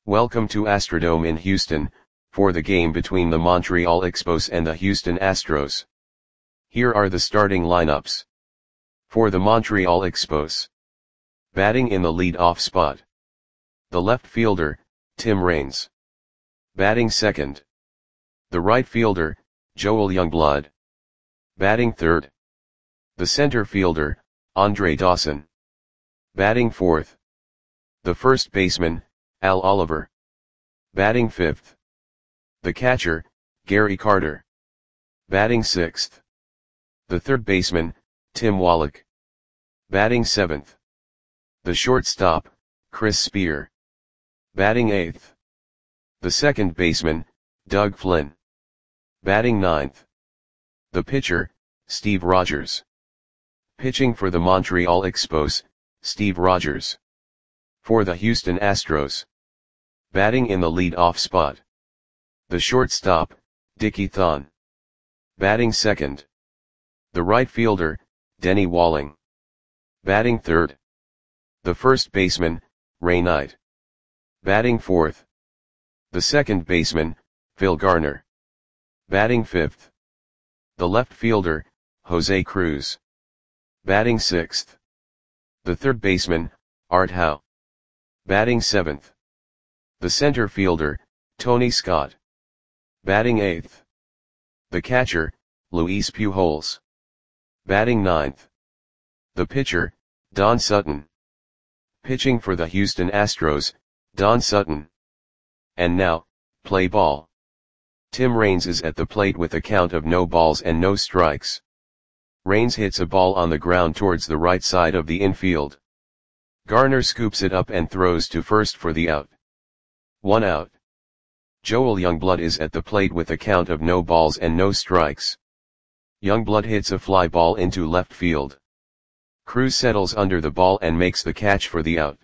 Welcome to Astrodome in Houston, for the game between the Montreal Expos and the Houston Astros. Here are the starting lineups. For the Montreal Expos. Batting in the lead-off spot. The left fielder, Tim Raines. Batting second. The right fielder, Joel Youngblood. Batting third. The center fielder, Andre Dawson. Batting fourth. The first baseman, Al Oliver. Batting fifth. The catcher, Gary Carter. Batting sixth. The third baseman, Tim Wallach. Batting seventh. The shortstop, Chris Spear. Batting eighth. The second baseman, Doug Flynn. Batting ninth. The pitcher, Steve Rogers. Pitching for the Montreal Expos, Steve Rogers. For the Houston Astros. Batting in the lead-off spot. The shortstop, Dickie Thon. Batting second. The right fielder, Denny Walling. Batting third. The first baseman, Ray Knight. Batting fourth. The second baseman, Phil Garner. Batting fifth. The left fielder, Jose Cruz. Batting sixth. The third baseman, Art Howe. Batting seventh. The center fielder, Tony Scott. Batting eighth. The catcher, Luis Pujols. Batting ninth. The pitcher, Don Sutton. Pitching for the Houston Astros, Don Sutton. And now, play ball. Tim Raines is at the plate with a count of no balls and no strikes. Raines hits a ball on the ground towards the right side of the infield. Garner scoops it up and throws to first for the out. 1 out. Joel Youngblood is at the plate with a count of no balls and no strikes. Youngblood hits a fly ball into left field. Cruz settles under the ball and makes the catch for the out.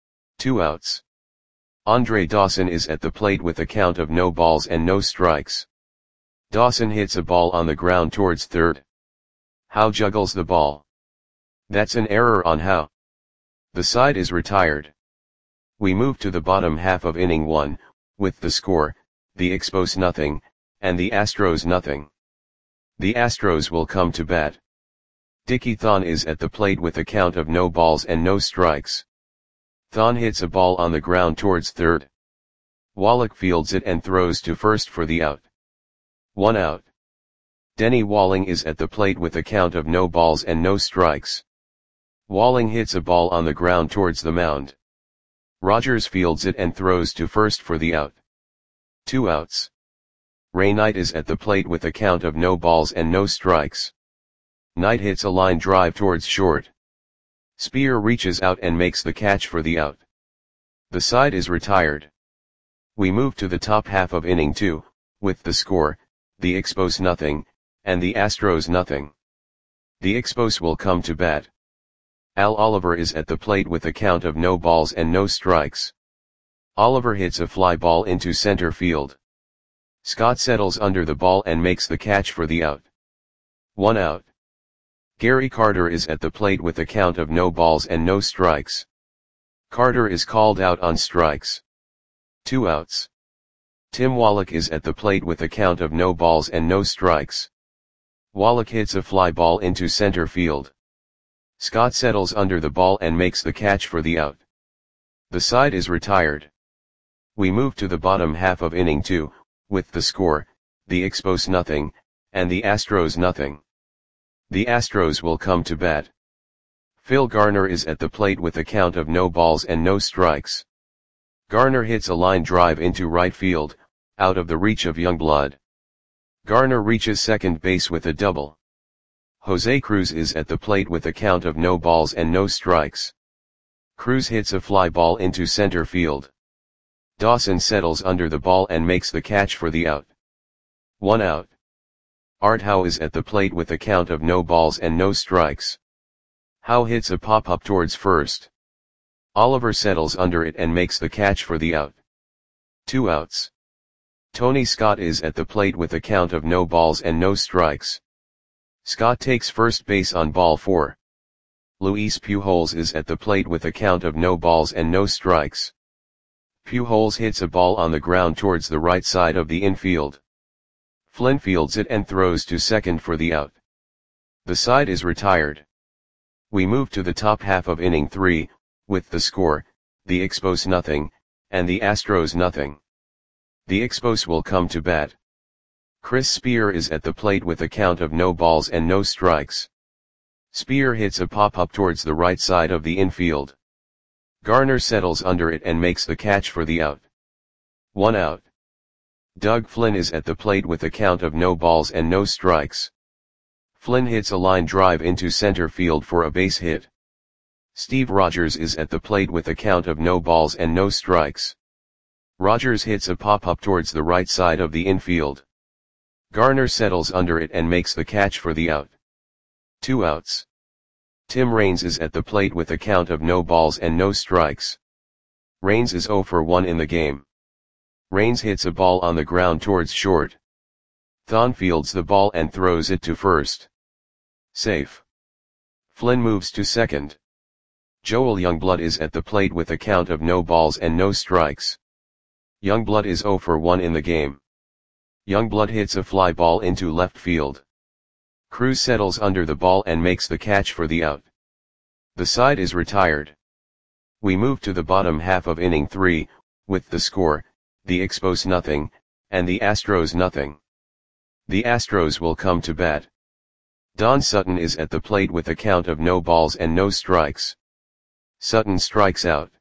2 outs. Andre Dawson is at the plate with a count of no balls and no strikes. Dawson hits a ball on the ground towards third. Howe juggles the ball. That's an error on Howe. The side is retired. We move to the bottom half of inning 1, with the score, the Expos nothing, and the Astros nothing. The Astros will come to bat. Dickie Thon is at the plate with a count of no balls and no strikes. Thon hits a ball on the ground towards third. Wallach fields it and throws to first for the out. 1 out. Denny Walling is at the plate with a count of no balls and no strikes. Walling hits a ball on the ground towards the mound. Rogers fields it and throws to first for the out. 2 outs. Ray Knight is at the plate with a count of no balls and no strikes. Knight hits a line drive towards short. Spear reaches out and makes the catch for the out. The side is retired. We move to the top half of inning 2, with the score, the Expos nothing, and the Astros nothing. The Expos will come to bat. Al Oliver is at the plate with a count of no balls and no strikes. Oliver hits a fly ball into center field. Scott settles under the ball and makes the catch for the out. 1 out. Gary Carter is at the plate with a count of no balls and no strikes. Carter is called out on strikes. 2 outs. Tim Wallach is at the plate with a count of no balls and no strikes. Wallach hits a fly ball into center field. Scott settles under the ball and makes the catch for the out. The side is retired. We move to the bottom half of inning 2, with the score, the Expos nothing, and the Astros nothing. The Astros will come to bat. Phil Garner is at the plate with a count of no balls and no strikes. Garner hits a line drive into right field, out of the reach of Youngblood. Garner reaches second base with a double. Jose Cruz is at the plate with a count of no balls and no strikes. Cruz hits a fly ball into center field. Dawson settles under the ball and makes the catch for the out. 1 out. Art Howe is at the plate with a count of no balls and no strikes. Howe hits a pop-up towards first. Oliver settles under it and makes the catch for the out. 2 outs. Tony Scott is at the plate with a count of no balls and no strikes. Scott takes first base on ball 4. Luis Pujols is at the plate with a count of no balls and no strikes. Pujols hits a ball on the ground towards the right side of the infield. Flynn fields it and throws to second for the out. The side is retired. We move to the top half of inning 3, with the score, the Expos nothing, and the Astros nothing. The Expos will come to bat. Chris Spear is at the plate with a count of no balls and no strikes. Spear hits a pop-up towards the right side of the infield. Garner settles under it and makes the catch for the out. 1 out. Doug Flynn is at the plate with a count of no balls and no strikes. Flynn hits a line drive into center field for a base hit. Steve Rogers is at the plate with a count of no balls and no strikes. Rogers hits a pop-up towards the right side of the infield. Garner settles under it and makes the catch for the out. 2 outs. Tim Raines is at the plate with a count of no balls and no strikes. Raines is 0 for 1 in the game. Raines hits a ball on the ground towards short. Thon fields the ball and throws it to first. Safe. Flynn moves to second. Joel Youngblood is at the plate with a count of no balls and no strikes. Youngblood is 0 for 1 in the game. Youngblood hits a fly ball into left field. Cruz settles under the ball and makes the catch for the out. The side is retired. We move to the bottom half of inning 3, with the score, the Expos nothing, and the Astros nothing. The Astros will come to bat. Don Sutton is at the plate with a count of no balls and no strikes. Sutton strikes out.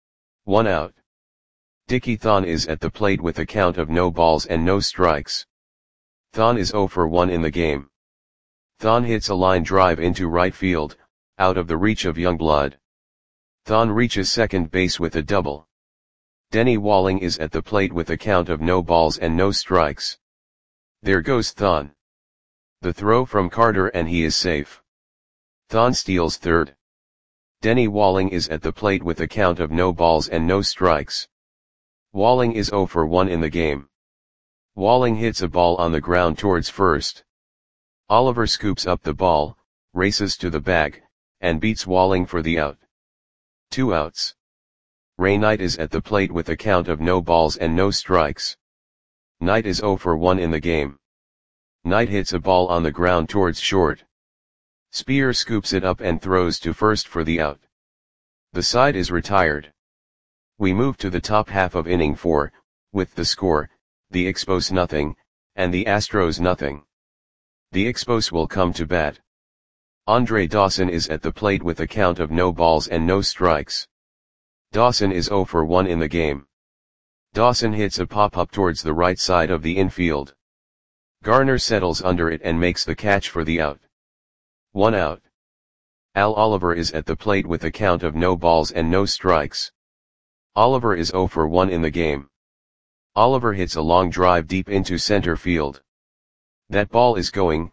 1 out. Dickie Thon is at the plate with a count of no balls and no strikes. Thon is 0 for 1 in the game. Thon hits a line drive into right field, out of the reach of Youngblood. Thon reaches second base with a double. Denny Walling is at the plate with a count of no balls and no strikes. There goes Thon. The throw from Carter and he is safe. Thon steals third. Denny Walling is at the plate with a count of no balls and no strikes. Walling is 0 for 1 in the game. Walling hits a ball on the ground towards first. Oliver scoops up the ball, races to the bag, and beats Walling for the out. 2 outs. Ray Knight is at the plate with a count of no balls and no strikes. Knight is 0 for 1 in the game. Knight hits a ball on the ground towards short. Spear scoops it up and throws to first for the out. The side is retired. We move to the top half of inning 4, with the score, the Expos nothing, and the Astros nothing. The Expos will come to bat. Andre Dawson is at the plate with a count of no balls and no strikes. Dawson is 0 for 1 in the game. Dawson hits a pop-up towards the right side of the infield. Garner settles under it and makes the catch for the out. 1 out. Al Oliver is at the plate with a count of no balls and no strikes. Oliver is 0 for 1 in the game. Oliver hits a long drive deep into center field. That ball is gone.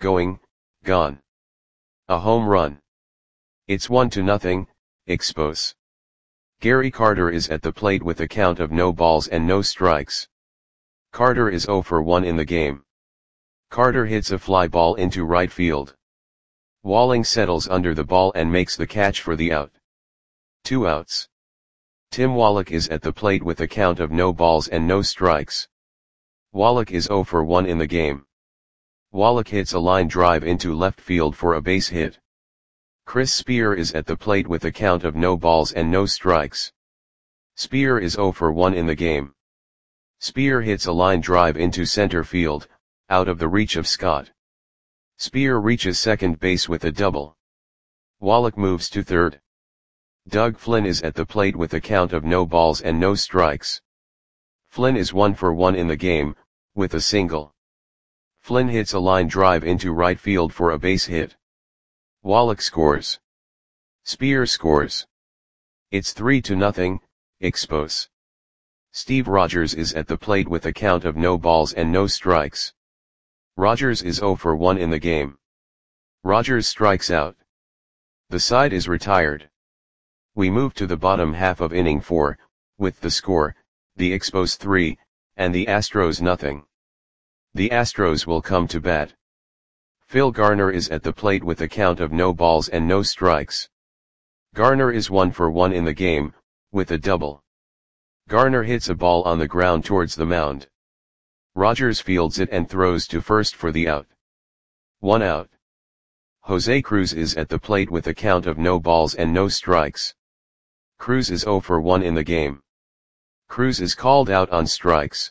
A home run. It's 1-0, Expos. Gary Carter is at the plate with a count of no balls and no strikes. Carter is 0 for 1 in the game. Carter hits a fly ball into right field. Walling settles under the ball and makes the catch for the out. 2 outs. Tim Wallach is at the plate with a count of no balls and no strikes. Wallach is 0 for 1 in the game. Wallach hits a line drive into left field for a base hit. Chris Spear is at the plate with a count of no balls and no strikes. Spear is 0 for 1 in the game. Spear hits a line drive into center field, out of the reach of Scott. Spear reaches second base with a double. Wallach moves to third. Doug Flynn is at the plate with a count of no balls and no strikes. Flynn is 1 for 1 in the game, with a single. Flynn hits a line drive into right field for a base hit. Wallach scores. Spear scores. It's 3-0, Expos. Steve Rogers is at the plate with a count of no balls and no strikes. Rogers is 0 for 1 in the game. Rogers strikes out. The side is retired. We move to the bottom half of inning 4, with the score, the Expos 3, and the Astros nothing. The Astros will come to bat. Phil Garner is at the plate with a count of no balls and no strikes. Garner is 1 for 1 in the game, with a double. Garner hits a ball on the ground towards the mound. Rogers fields it and throws to first for the out. 1 out. Jose Cruz is at the plate with a count of no balls and no strikes. Cruz is 0 for 1 in the game. Cruz is called out on strikes.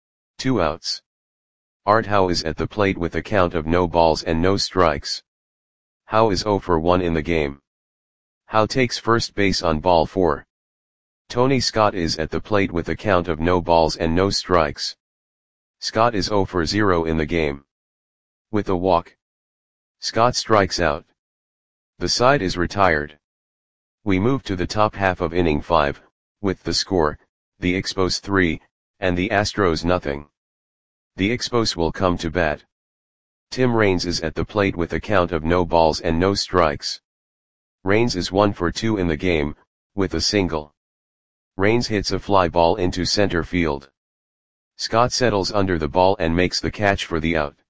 2 outs. Art Howe is at the plate with a count of no balls and no strikes. Howe is 0 for 1 in the game. Howe takes first base on ball 4. Tony Scott is at the plate with a count of no balls and no strikes. Scott is 0 for 0 in the game. With a walk, Scott strikes out. The side is retired. We move to the top half of inning 5, with the score, the Expos 3, and the Astros nothing. The Expos will come to bat. Tim Raines is at the plate with a count of no balls and no strikes. Raines is 1 for 2 in the game, with a single. Raines hits a fly ball into center field. Scott settles under the ball and makes the catch for the out.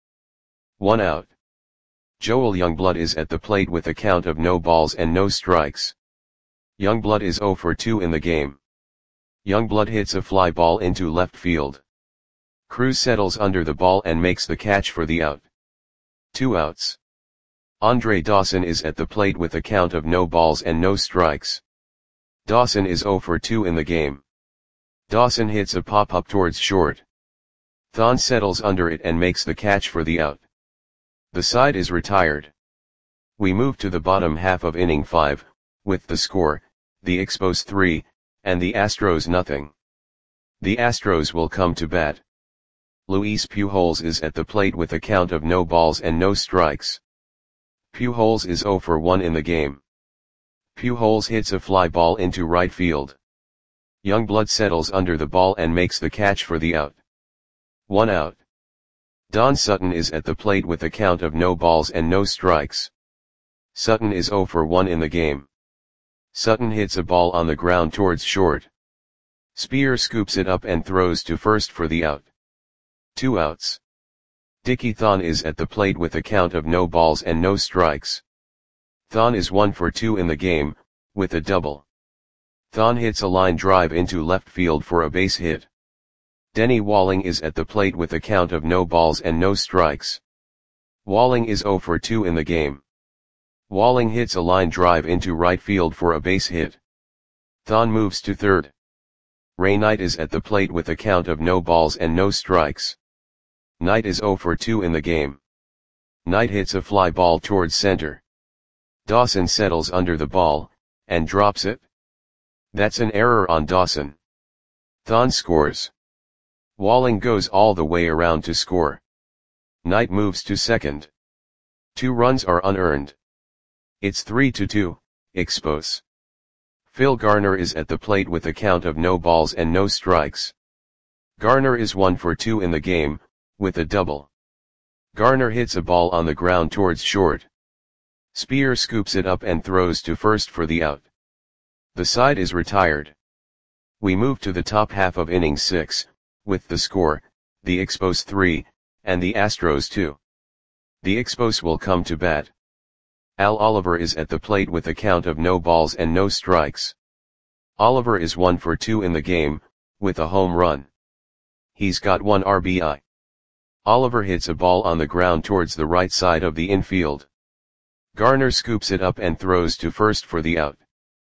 1 out. Joel Youngblood is at the plate with a count of no balls and no strikes. Youngblood is 0 for 2 in the game. Youngblood hits a fly ball into left field. Cruz settles under the ball and makes the catch for the out. 2 outs. Andre Dawson is at the plate with a count of no balls and no strikes. Dawson is 0 for 2 in the game. Dawson hits a pop-up towards short. Thon settles under it and makes the catch for the out. The side is retired. We move to the bottom half of inning 5, with the score, the Expos 3, and the Astros nothing. The Astros will come to bat. Luis Pujols is at the plate with a count of no balls and no strikes. Pujols is 0 for 1 in the game. Pujols hits a fly ball into right field. Youngblood settles under the ball and makes the catch for the out. 1 out. Don Sutton is at the plate with a count of no balls and no strikes. Sutton is 0 for 1 in the game. Sutton hits a ball on the ground towards short. Spear scoops it up and throws to first for the out. 2 outs. Dickie Thon is at the plate with a count of no balls and no strikes. Thon is 1 for 2 in the game, with a double. Thon hits a line drive into left field for a base hit. Denny Walling is at the plate with a count of no balls and no strikes. Walling is 0 for 2 in the game. Walling hits a line drive into right field for a base hit. Thon moves to third. Ray Knight is at the plate with a count of no balls and no strikes. Knight is 0 for 2 in the game. Knight hits a fly ball towards center. Dawson settles under the ball, and drops it. That's an error on Dawson. Thon scores. Walling goes all the way around to score. Knight moves to second. 2 runs are unearned. It's 3-2, Expos. Phil Garner is at the plate with a count of no balls and no strikes. Garner is 1 for 2 in the game, with a double. Garner hits a ball on the ground towards short. Spear scoops it up and throws to first for the out. The side is retired. We move to the top half of inning 6, with the score, the Expos 3, and the Astros 2. The Expos will come to bat. Al Oliver is at the plate with a count of no balls and no strikes. Oliver is 1 for 2 in the game, with a home run. He's got 1 RBI. Oliver hits a ball on the ground towards the right side of the infield. Garner scoops it up and throws to first for the out.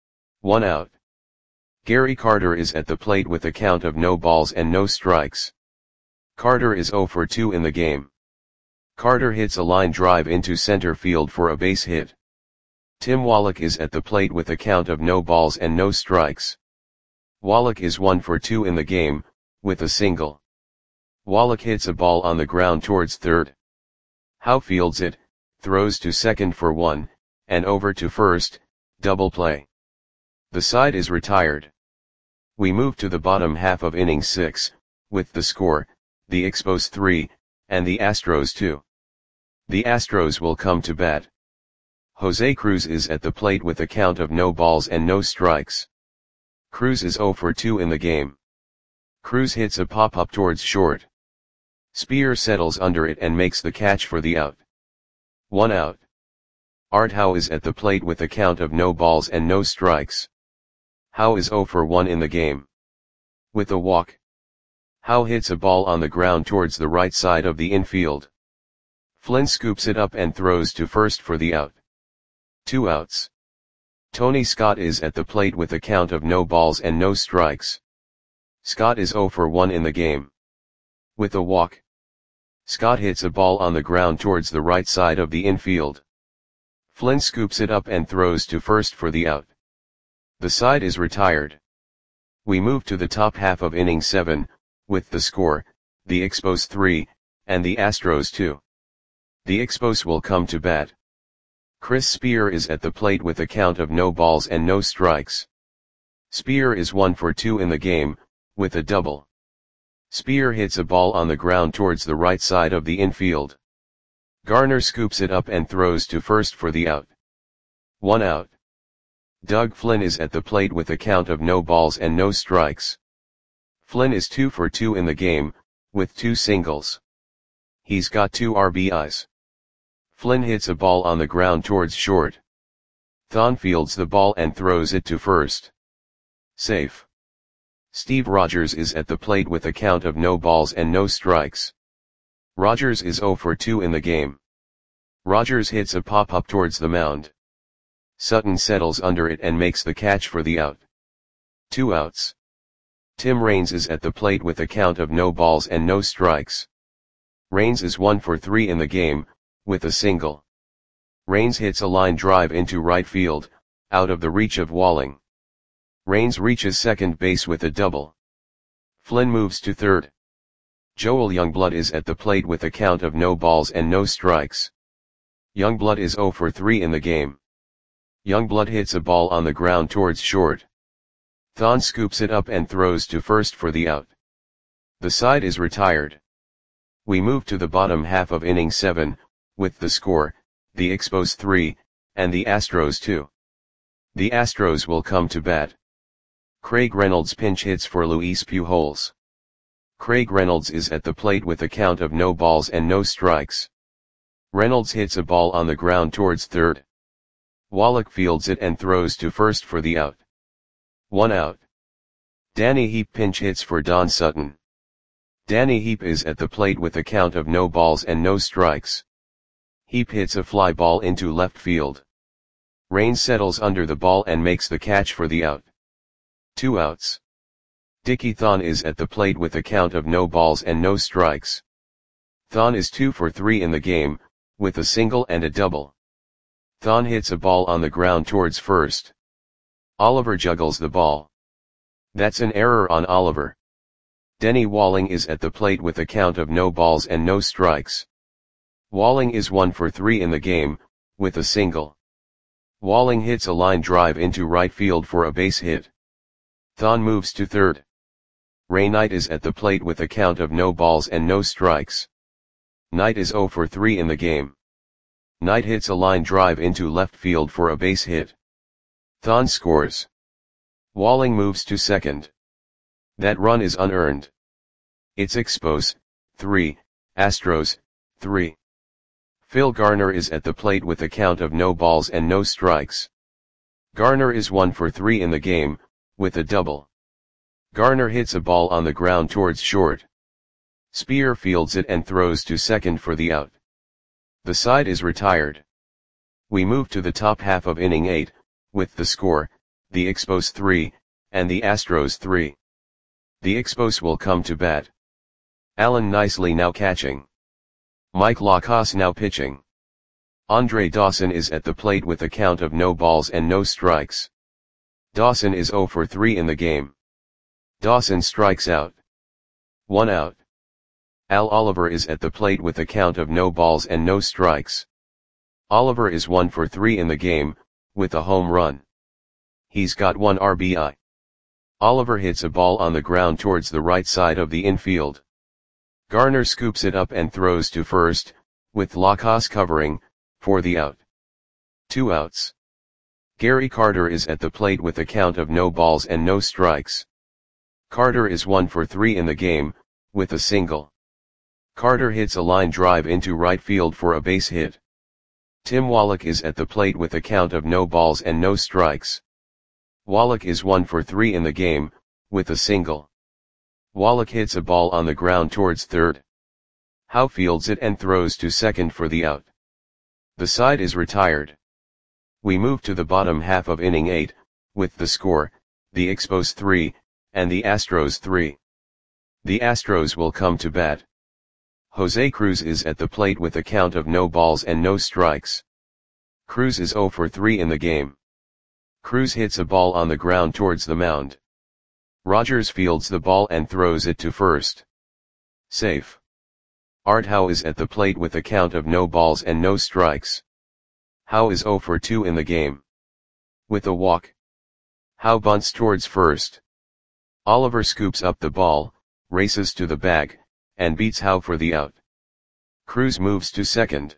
1 out. Gary Carter is at the plate with a count of no balls and no strikes. Carter is 0 for 2 in the game. Carter hits a line drive into center field for a base hit. Tim Wallach is at the plate with a count of no balls and no strikes. Wallach is 1 for 2 in the game, with a single. Wallach hits a ball on the ground towards third. Howe fields it, throws to second for 1, and over to first, double play. The side is retired. We move to the bottom half of inning 6, with the score, the Expos 3, and the Astros 2. The Astros will come to bat. Jose Cruz is at the plate with a count of no balls and no strikes. Cruz is 0 for 2 in the game. Cruz hits a pop-up towards short. Spear settles under it and makes the catch for the out. 1 out. Art Howe is at the plate with a count of no balls and no strikes. Howe is 0 for 1 in the game. with a walk. Howe hits a ball on the ground towards the right side of the infield. Flynn scoops it up and throws to first for the out. 2 outs. Tony Scott is at the plate with a count of no balls and no strikes. Scott is 0 for 1 in the game. With a walk. Scott hits a ball on the ground towards the right side of the infield. Flynn scoops it up and throws to first for the out. The side is retired. We move to the top half of inning 7, with the score, the Expos 3, and the Astros 2. The Expos will come to bat. Chris Spear is at the plate with a count of no balls and no strikes. Spear is 1 for 2 in the game, with a double. Spear hits a ball on the ground towards the right side of the infield. Garner scoops it up and throws to first for the out. 1 out. Doug Flynn is at the plate with a count of no balls and no strikes. Flynn is 2 for 2 in the game, with 2 singles. He's got 2 RBIs. Flynn hits a ball on the ground towards short. Thon fields the ball and throws it to first. Safe. Steve Rogers is at the plate with a count of no balls and no strikes. Rogers is 0 for 2 in the game. Rogers hits a pop-up towards the mound. Sutton settles under it and makes the catch for the out. 2 outs. Tim Raines is at the plate with a count of no balls and no strikes. Raines is 1 for 3 in the game, with a single. Raines hits a line drive into right field, out of the reach of Walling. Raines reaches second base with a double. Flynn moves to third. Joel Youngblood is at the plate with a count of no balls and no strikes. Youngblood is 0 for 3 in the game. Youngblood hits a ball on the ground towards short. Thon scoops it up and throws to first for the out. The side is retired. We move to the bottom half of inning 7, with the score, the Expos 3, and the Astros 2. The Astros will come to bat. Craig Reynolds pinch hits for Luis Pujols. Craig Reynolds is at the plate with a count of no balls and no strikes. Reynolds hits a ball on the ground towards third. Wallach fields it and throws to first for the out. 1 out. Danny Heap pinch hits for Don Sutton. Danny Heap is at the plate with a count of no balls and no strikes. Heap hits a fly ball into left field. Raines settles under the ball and makes the catch for the out. 2 outs. Dickie Thon is at the plate with a count of no balls and no strikes. Thon is 2 for 3 in the game, with a single and a double. Thon hits a ball on the ground towards first. Oliver juggles the ball. That's an error on Oliver. Denny Walling is at the plate with a count of no balls and no strikes. Walling is 1 for 3 in the game, with a single. Walling hits a line drive into right field for a base hit. Thon moves to third. Ray Knight is at the plate with a count of no balls and no strikes. Knight is 0 for 3 in the game. Knight hits a line drive into left field for a base hit. Thon scores. Walling moves to second. That run is unearned. It's Expos 3, Astros 3. Phil Garner is at the plate with a count of no balls and no strikes. Garner is 1 for 3 in the game, with a double. Garner hits a ball on the ground towards short. Spear fields it and throws to second for the out. The side is retired. We move to the top half of inning 8, with the score, the Expos 3, and the Astros 3. The Expos will come to bat. Alan Nicely now catching. Mike Lacasse now pitching. Andre Dawson is at the plate with a count of no balls and no strikes. Dawson is 0 for 3 in the game. Dawson strikes out. 1 out. Al Oliver is at the plate with a count of no balls and no strikes. Oliver is 1 for 3 in the game, with a home run. He's got 1 RBI. Oliver hits a ball on the ground towards the right side of the infield. Garner scoops it up and throws to first, with Lacasse covering, for the out. 2 outs. Gary Carter is at the plate with a count of no balls and no strikes. Carter is 1 for 3 in the game, with a single. Carter hits a line drive into right field for a base hit. Tim Wallach is at the plate with a count of no balls and no strikes. Wallach is 1 for 3 in the game, with a single. Wallach hits a ball on the ground towards third. Howe fields it and throws to second for the out. The side is retired. We move to the bottom half of inning 8, with the score, the Expos 3, and the Astros 3. The Astros will come to bat. Jose Cruz is at the plate with a count of no balls and no strikes. Cruz is 0 for 3 in the game. Cruz hits a ball on the ground towards the mound. Rogers fields the ball and throws it to first. Safe. Art Howe is at the plate with a count of no balls and no strikes. Howe is 0 for 2 in the game. With a walk. Howe bunts towards first. Oliver scoops up the ball, races to the bag, and beats Howe for the out. Cruz moves to second.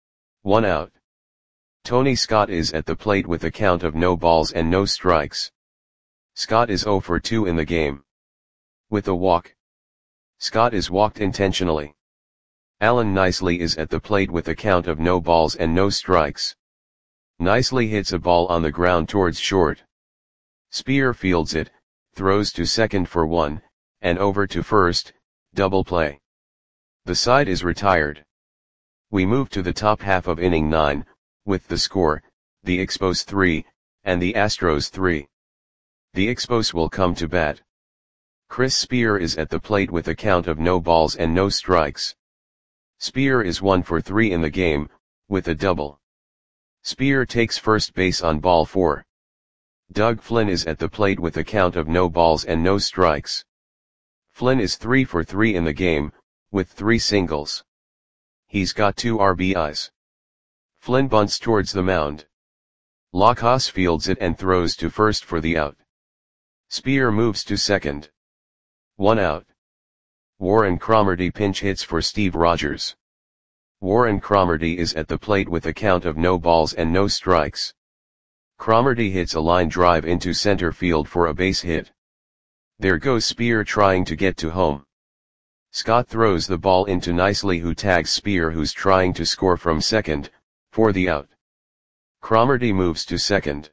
1 out. Tony Scott is at the plate with a count of no balls and no strikes. Scott is 0 for 2 in the game. With a walk. Scott is walked intentionally. Alan Nicely is at the plate with a count of no balls and no strikes. Nicely hits a ball on the ground towards short. Spear fields it, throws to second for 1, and over to first, double play. The side is retired. We move to the top half of inning 9, with the score, the Expos 3, and the Astros 3. The Expos will come to bat. Chris Spear is at the plate with a count of no balls and no strikes. Spear is 1 for 3 in the game, with a double. Spear takes first base on ball 4. Doug Flynn is at the plate with a count of no balls and no strikes. Flynn is 3 for 3 in the game, with 3 singles. He's got 2 RBIs. Flynn bunts towards the mound. Lacrosse fields it and throws to first for the out. Spear moves to second. 1 out. Warren Cromartie pinch hits for Steve Rogers. Warren Cromartie is at the plate with a count of no balls and no strikes. Cromartie hits a line drive into center field for a base hit. There goes Spear trying to get to home. Scott throws the ball into Nicely, who tags Spear, who's trying to score from second, for the out. Cromartie moves to second.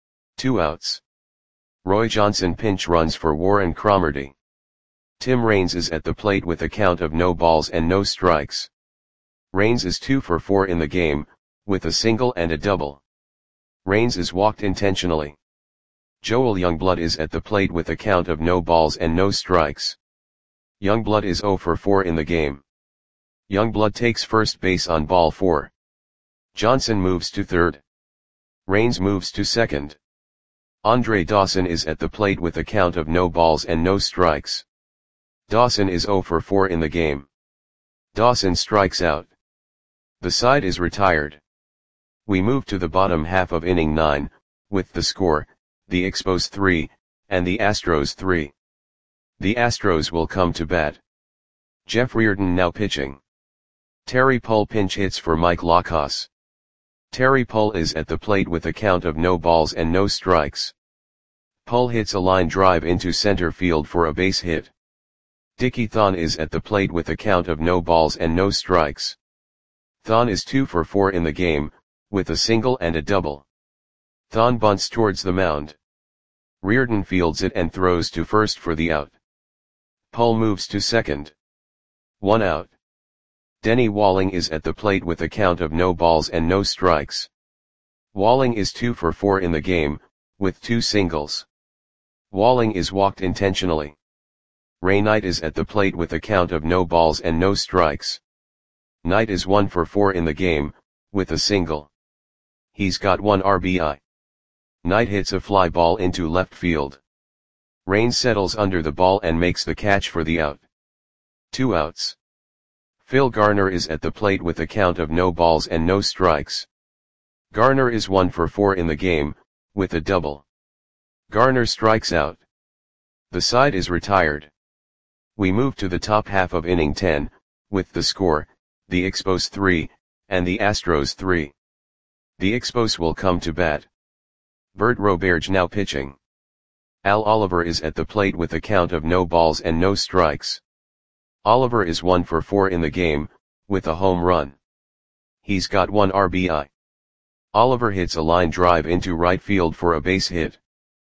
2 outs. Roy Johnson pinch runs for Warren Cromartie. Tim Raines is at the plate with a count of no balls and no strikes. Raines is 2 for 4 in the game, with a single and a double. Raines is walked intentionally. Joel Youngblood is at the plate with a count of no balls and no strikes. Youngblood is 0 for 4 in the game. Youngblood takes first base on ball 4. Johnson moves to third. Raines moves to second. Andre Dawson is at the plate with a count of no balls and no strikes. Dawson is 0 for 4 in the game. Dawson strikes out. The side is retired. We move to the bottom half of inning 9, with the score, the Expos 3, and the Astros 3. The Astros will come to bat. Jeff Reardon now pitching. Terry Pull pinch hits for Mike Lacrosse. Terry Pull is at the plate with a count of no balls and no strikes. Pull hits a line drive into center field for a base hit. Dickie Thon is at the plate with a count of no balls and no strikes. Thon is 2 for 4 in the game, with a single and a double. Thon bunts towards the mound. Reardon fields it and throws to first for the out. Pull moves to second. 1 out. Denny Walling is at the plate with a count of no balls and no strikes. Walling is 2 for 4 in the game, with 2 singles. Walling is walked intentionally. Ray Knight is at the plate with a count of no balls and no strikes. Knight is 1 for 4 in the game, with a single. He's got 1 RBI. Knight hits a fly ball into left field. Raines settles under the ball and makes the catch for the out. 2 outs. Phil Garner is at the plate with a count of no balls and no strikes. Garner is 1 for 4 in the game, with a double. Garner strikes out. The side is retired. We move to the top half of inning 10, with the score, the Expos 3, and the Astros 3. The Expos will come to bat. Bert Roberge now pitching. Al Oliver is at the plate with a count of no balls and no strikes. Oliver is 1 for 4 in the game, with a home run. He's got 1 RBI. Oliver hits a line drive into right field for a base hit.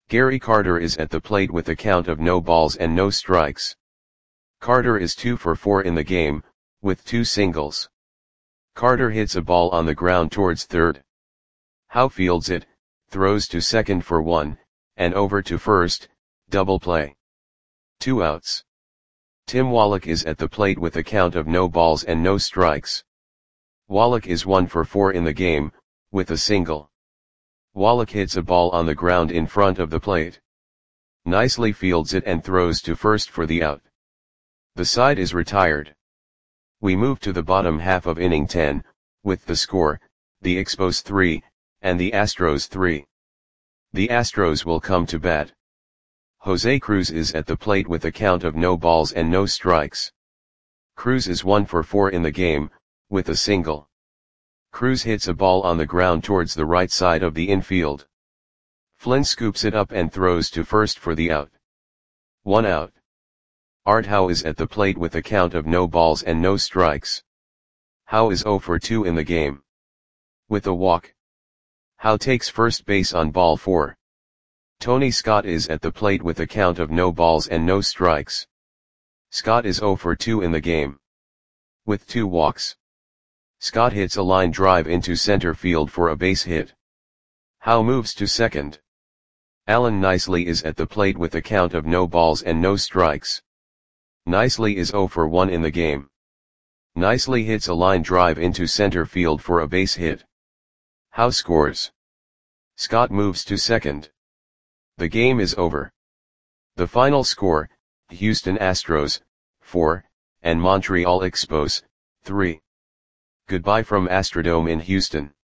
Gary Carter is at the plate with a count of no balls and no strikes. Carter is 2 for 4 in the game, with 2 singles. Carter hits a ball on the ground towards third. Howe fields it, throws to second for 1, and over to first, double play. 2 outs. Tim Wallach is at the plate with a count of no balls and no strikes. Wallach is 1 for 4 in the game, with a single. Wallach hits a ball on the ground in front of the plate. Nicely fields it and throws to first for the out. The side is retired. We move to the bottom half of inning 10, with the score, the Expos 3, and the Astros 3. The Astros will come to bat. Jose Cruz is at the plate with a count of no balls and no strikes. Cruz is 1 for 4 in the game, with a single. Cruz hits a ball on the ground towards the right side of the infield. Flynn scoops it up and throws to first for the out. 1 out. Art Howe is at the plate with a count of no balls and no strikes. Howe is 0 for 2 in the game. With a walk. Howe takes first base on ball 4. Tony Scott is at the plate with a count of no balls and no strikes. Scott is 0 for 2 in the game. With 2 walks. Scott hits a line drive into center field for a base hit. Howe moves to second. Alan Nicely is at the plate with a count of no balls and no strikes. Nicely is 0 for 1 in the game. Nicely hits a line drive into center field for a base hit. Howe scores. Scott moves to second. The game is over. The final score, Houston Astros, 4, and Montreal Expos, 3. Goodbye from Astrodome in Houston.